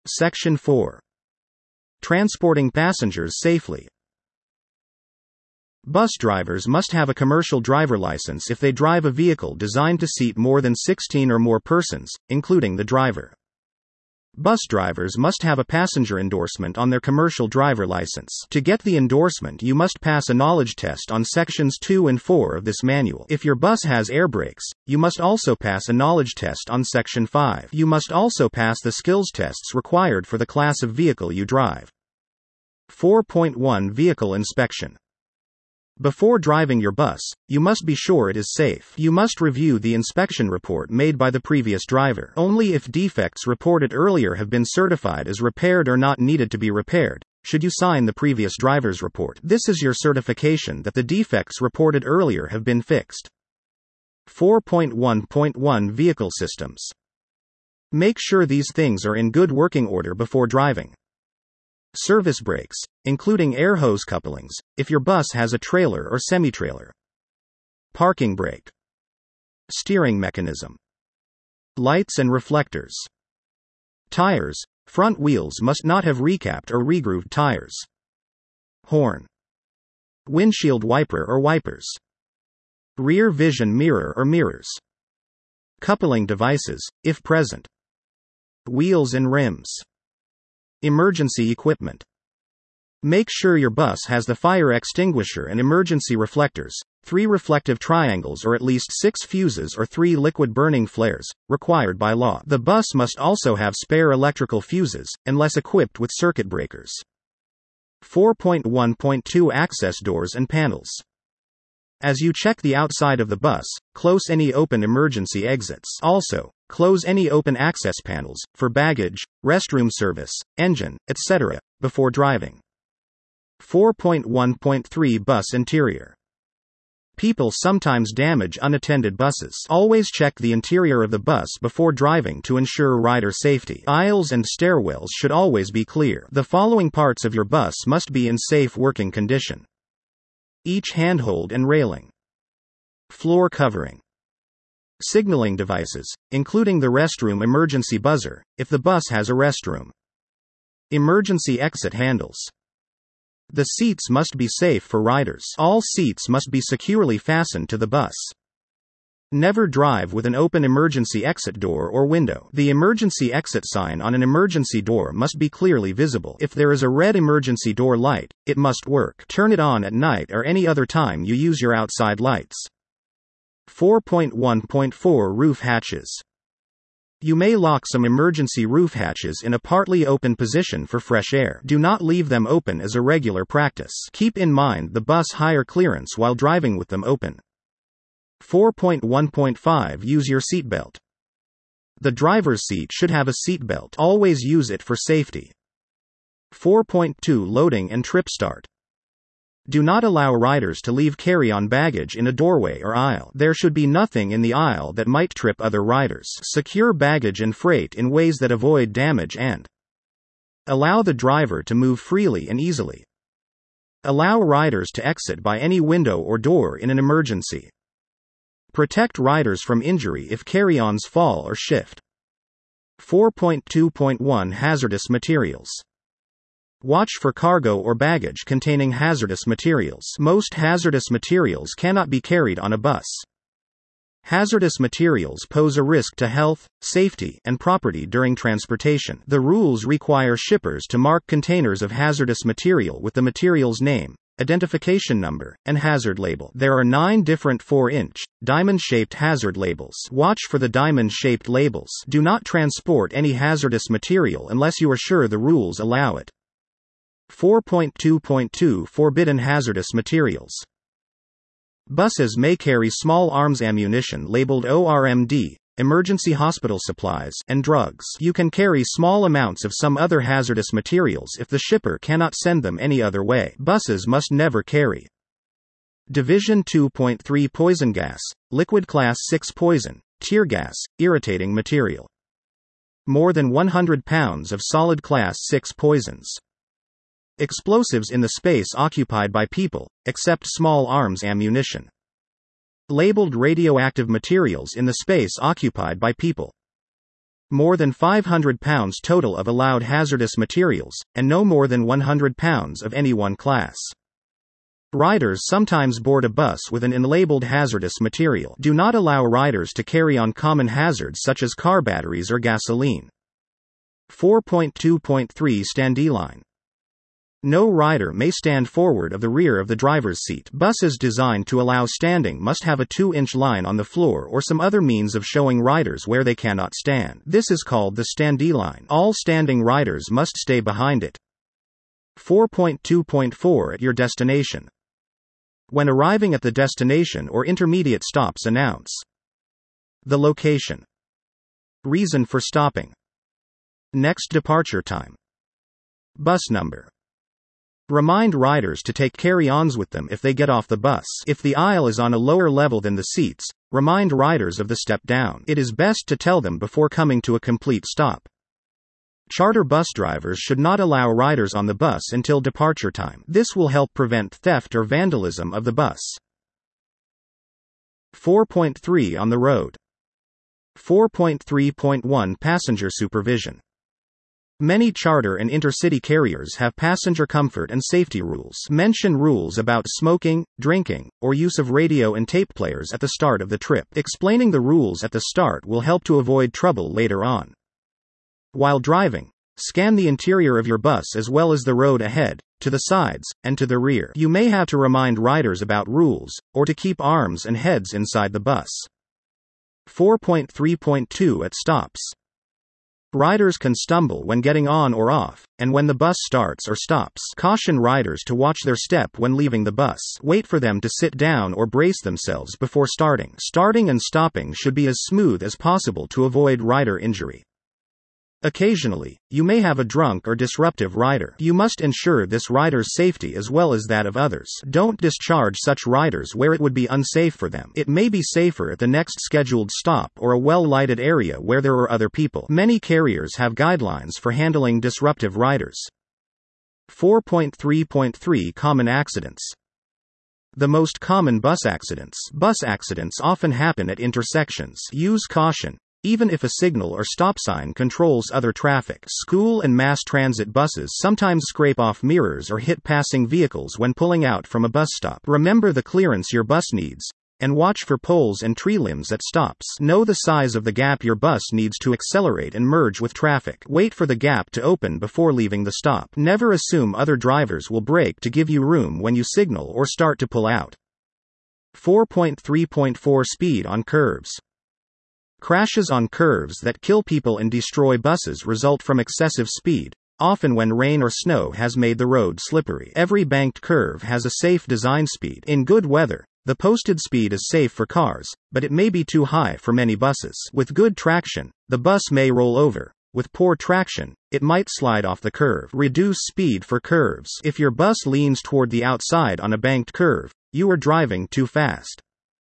Section 4. Transporting passengers safely. Bus drivers must have a commercial driver license if they drive a vehicle designed to seat more than 16 or more persons, including the driver. Bus drivers must have a passenger endorsement on their commercial driver license. To get the endorsement, you must pass a knowledge test on sections 2 and 4 of this manual. If your bus has air brakes, you must also pass a knowledge test on section 5. You must also pass the skills tests required for the class of vehicle you drive. 4.1 Vehicle inspection. Before driving your bus, you must be sure it is safe. You must review the inspection report made by the previous driver. Only if defects reported earlier have been certified as repaired or not needed to be repaired, should you sign the previous driver's report. This is your certification that the defects reported earlier have been fixed. 4.1.1 Vehicle systems. Make sure these things are in good working order before driving. Service brakes, including air hose couplings, if your bus has a trailer or semi-trailer. Parking brake. Steering mechanism. Lights and reflectors. Tires, front wheels must not have recapped or regrooved tires. Horn. Windshield wiper or wipers. Rear vision mirror or mirrors. Coupling devices, if present. Wheels and rims. Emergency equipment. Make sure your bus has the fire extinguisher and emergency reflectors, 3 reflective triangles or at least 6 fuses or 3 liquid burning flares, required by law. The bus must also have spare electrical fuses, unless equipped with circuit breakers. 4.1.2 Access doors and panels. As you check the outside of the bus, close any open emergency exits. Also, close any open access panels, for baggage, restroom service, engine, etc., before driving. 4.1.3 Bus interior. People sometimes damage unattended buses. Always check the interior of the bus before driving to ensure rider safety. Aisles and stairwells should always be clear. The following parts of your bus must be in safe working condition. Each handhold and railing. Floor covering. Signaling devices, including the restroom emergency buzzer, if the bus has a restroom. Emergency exit handles. The seats must be safe for riders. All seats must be securely fastened to the bus. Never drive with an open emergency exit door or window. The emergency exit sign on an emergency door must be clearly visible. If there is a red emergency door light, it must work. Turn it on at night or any other time you use your outside lights. 4.1.4 Roof hatches. You may lock some emergency roof hatches in a partly open position for fresh air. Do not leave them open as a regular practice. Keep in mind the bus higher clearance while driving with them open. 4.1.5 Use your seatbelt. The driver's seat should have a seatbelt. Always use it for safety. 4.2 Loading and trip start. Do not allow riders to leave carry-on baggage in a doorway or aisle. There should be nothing in the aisle that might trip other riders. Secure baggage and freight in ways that avoid damage and allow the driver to move freely and easily. Allow riders to exit by any window or door in an emergency. Protect riders from injury if carry-ons fall or shift. 4.2.1 Hazardous materials. Watch for cargo or baggage containing hazardous materials. Most hazardous materials cannot be carried on a bus. Hazardous materials pose a risk to health, safety, and property during transportation. The rules require shippers to mark containers of hazardous material with the material's name, identification number, and hazard label. There are 9 different 4-inch, diamond-shaped hazard labels. Watch for the diamond-shaped labels. Do not transport any hazardous material unless you are sure the rules allow it. 4.2.2 Forbidden hazardous materials. Buses may carry small arms ammunition labeled ORMD, emergency hospital supplies, and drugs. You can carry small amounts of some other hazardous materials if the shipper cannot send them any other way. Buses must never carry Division 2.3 Poison gas, liquid class 6 poison, tear gas, irritating material. More than 100 pounds of solid class 6 poisons. Explosives in the space occupied by people, except small arms ammunition. Labeled radioactive materials in the space occupied by people. More than 500 pounds total of allowed hazardous materials, and no more than 100 pounds of any one class. Riders sometimes board a bus with an unlabeled hazardous material. Do not allow riders to carry on common hazards such as car batteries or gasoline. 4.2.3 Standee line. No rider may stand forward of the rear of the driver's seat. Buses designed to allow standing must have a 2-inch line on the floor or some other means of showing riders where they cannot stand. This is called the standee line. All standing riders must stay behind it. 4.2.4 At your destination. When arriving at the destination or intermediate stops, announce the location, reason for stopping, next departure time, bus number. Remind riders to take carry-ons with them if they get off the bus. If the aisle is on a lower level than the seats, remind riders of the step down. It is best to tell them before coming to a complete stop. Charter bus drivers should not allow riders on the bus until departure time. This will help prevent theft or vandalism of the bus. 4.3 On the road. 4.3.1 Passenger supervision. Many charter and intercity carriers have passenger comfort and safety rules. Mention rules about smoking, drinking, or use of radio and tape players at the start of the trip. Explaining the rules at the start will help to avoid trouble later on. While driving, scan the interior of your bus as well as the road ahead, to the sides, and to the rear. You may have to remind riders about rules, or to keep arms and heads inside the bus. 4.3.2 At stops. Riders can stumble when getting on or off, and when the bus starts or stops. Caution riders to watch their step when leaving the bus. Wait for them to sit down or brace themselves before starting. Starting and stopping should be as smooth as possible to avoid rider injury. Occasionally, you may have a drunk or disruptive rider. You must ensure this rider's safety as well as that of others. Don't discharge such riders where it would be unsafe for them. It may be safer at the next scheduled stop or a well-lighted area where there are other people. Many carriers have guidelines for handling disruptive riders. 4.3.3 Common accidents. The most common bus accidents. Bus accidents often happen at intersections. Use caution, even if a signal or stop sign controls other traffic. School and mass transit buses sometimes scrape off mirrors or hit passing vehicles when pulling out from a bus stop. Remember the clearance your bus needs, and watch for poles and tree limbs at stops. Know the size of the gap your bus needs to accelerate and merge with traffic. Wait for the gap to open before leaving the stop. Never assume other drivers will brake to give you room when you signal or start to pull out. 4.3.4 Speed on curves. Crashes on curves that kill people and destroy buses result from excessive speed, often when rain or snow has made the road slippery. Every banked curve has a safe design speed. In good weather, the posted speed is safe for cars, but it may be too high for many buses. With good traction, the bus may roll over. With poor traction, it might slide off the curve. Reduce speed for curves. If your bus leans toward the outside on a banked curve, you are driving too fast.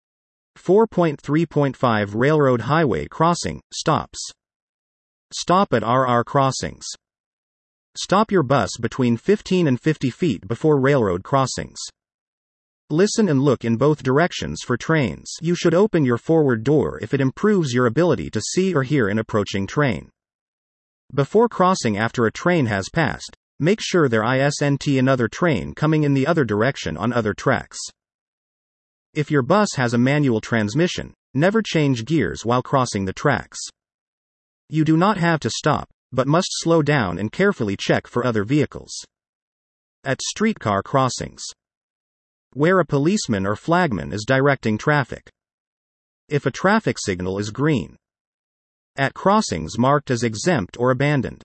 4.3.5 Railroad highway crossing, stops. Stop at RR crossings. Stop your bus between 15 and 50 feet before railroad crossings. Listen and look in both directions for trains. You should open your forward door if it improves your ability to see or hear an approaching train. Before crossing after a train has passed, make sure there isn't another train coming in the other direction on other tracks. If your bus has a manual transmission, never change gears while crossing the tracks. You do not have to stop, but must slow down and carefully check for other vehicles. At streetcar crossings. Where a policeman or flagman is directing traffic. If a traffic signal is green. At crossings marked as exempt or abandoned.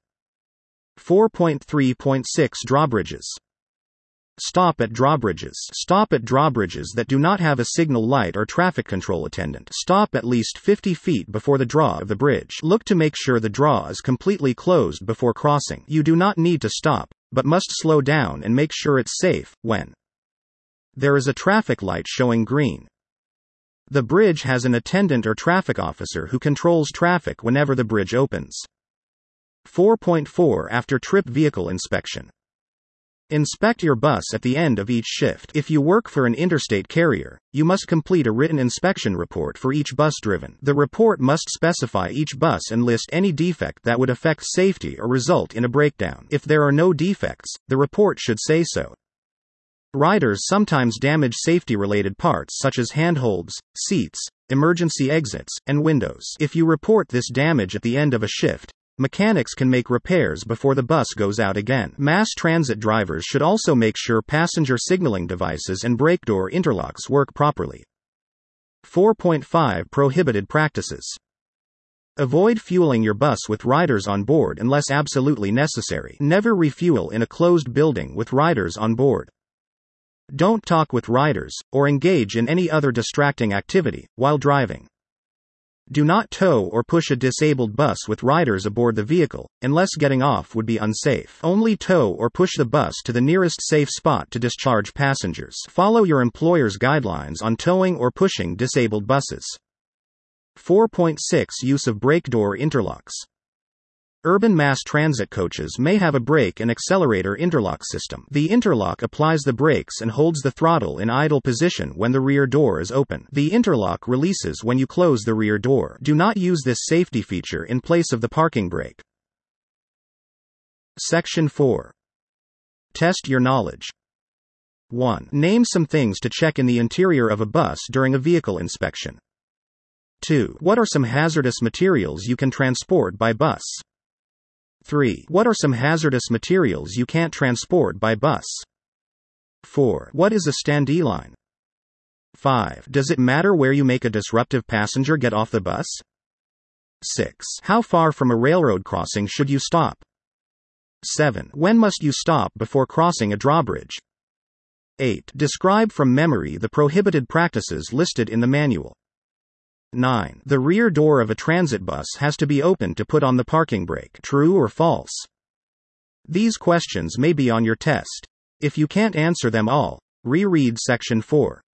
4.3.6 Drawbridges. Stop at drawbridges. Stop at drawbridges that do not have a signal light or traffic control attendant. Stop at least 50 feet before the draw of the bridge. Look to make sure the draw is completely closed before crossing. You do not need to stop, but must slow down and make sure it's safe when there is a traffic light showing green. The bridge has an attendant or traffic officer who controls traffic whenever the bridge opens. 4.4 After trip vehicle inspection. Inspect your bus at the end of each shift. If you work for an interstate carrier, you must complete a written inspection report for each bus driven. The report must specify each bus and list any defect that would affect safety or result in a breakdown. If there are no defects, the report should say so. Riders sometimes damage safety-related parts such as handholds, seats, emergency exits, and windows. If you report this damage at the end of a shift, mechanics can make repairs before the bus goes out again. Mass transit drivers should also make sure passenger signaling devices and brake door interlocks work properly. 4.5 Prohibited practices. Avoid fueling your bus with riders on board unless absolutely necessary. Never refuel in a closed building with riders on board. Don't talk with riders, or engage in any other distracting activity, while driving. Do not tow or push a disabled bus with riders aboard the vehicle, unless getting off would be unsafe. Only tow or push the bus to the nearest safe spot to discharge passengers. Follow your employer's guidelines on towing or pushing disabled buses. 4.6 Use of brake door interlocks. Urban mass transit coaches may have a brake and accelerator interlock system. The interlock applies the brakes and holds the throttle in idle position when the rear door is open. The interlock releases when you close the rear door. Do not use this safety feature in place of the parking brake. Section 4. Test your knowledge. 1. Name some things to check in the interior of a bus during a vehicle inspection. 2. What are some hazardous materials you can transport by bus? 3. What are some hazardous materials you can't transport by bus? 4. What is a standee line? 5. Does it matter where you make a disruptive passenger get off the bus? 6. How far from a railroad crossing should you stop? 7. When must you stop before crossing a drawbridge? 8. Describe from memory the prohibited practices listed in the manual. 9. The rear door of a transit bus has to be open to put on the parking brake. True or false? These questions may be on your test. If you can't answer them all, reread Section 4.